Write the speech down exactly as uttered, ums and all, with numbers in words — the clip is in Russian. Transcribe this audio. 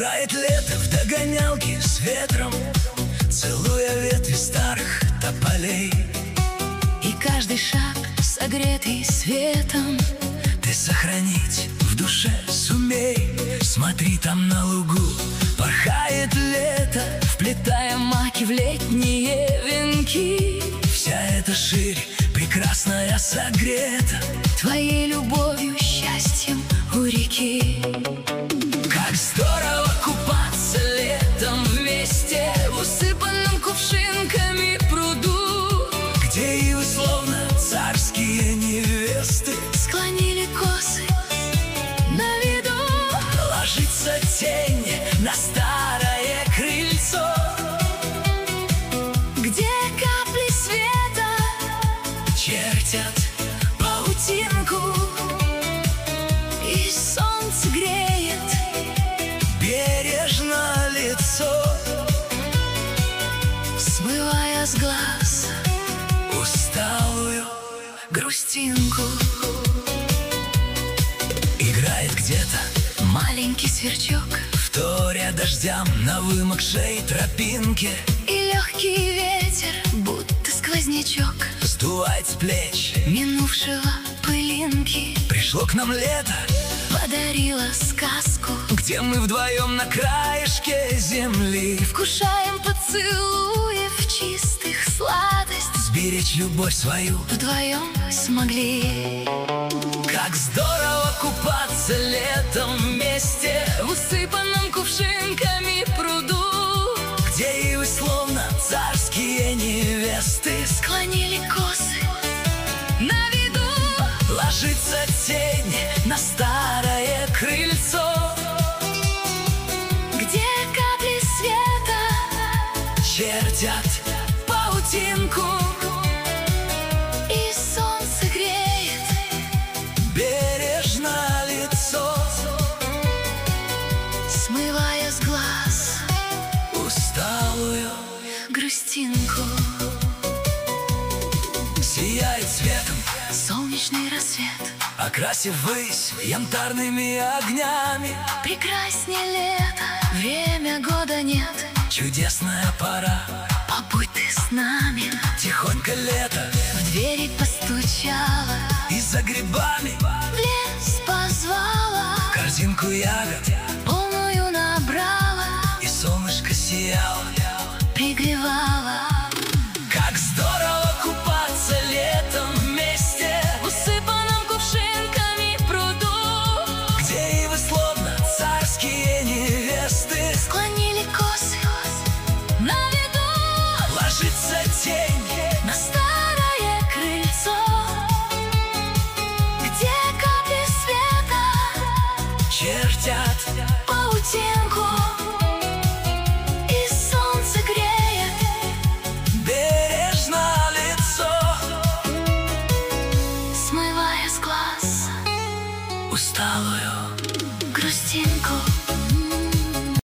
Играет лето в догонялки с ветром, целуя ветви старых тополей. И каждый шаг согретый светом ты сохранить в душе сумей. Смотри, там на лугу порхает лето, вплетая маки в летние венки. Вся эта ширь прекрасная согрета твоей любовью, счастьем у реки. Как здорово купаться летом вместе в усыпанном кувшинками пруду, где ивы словно царские невесты склонили косы на виду. Ложится тень на старое крыльцо, где капли света чертят паутинку, и солнце греет бережно лицо, смывая с глаз усталую грустинку. Играет где-то маленький сверчок, вторя дождям на вымокшей тропинке. И легкий ветер, будто сквознячок, сдувает с плеч минувшего пылинки. Пришло к нам лето, подарило сказку, где мы вдвоем на краешке земли вкушаем поцелуев чистых сладость. Сберечь любовь свою вдвоем смогли. Как здорово купаться летом вместе в усыпанном кувшинками пруду, где ивы словно царские невесты склонили косы на виду. Ложится тень на старое крыльцо, где капли света чертят паутинку, и солнце греет бережно лицо, смывая с глаз усталую грустинку. Сияет светом солнечный рассвет, окрасив высь янтарными огнями. Прекраснее лета, время года нет. Чудесная пора, побудь ты с нами. Тихонько лето в двери постучала, и за грибами в лес позвала. Корзинку ягод полную набрала, и солнышко сияло, пригревала. Как здорово купаться летом вместе в усыпанном кувшинками пруду, где ивы словно царские невесты склонили косы на виду. Ложится тень на старое крыльцо, где капли света чертят паутинку.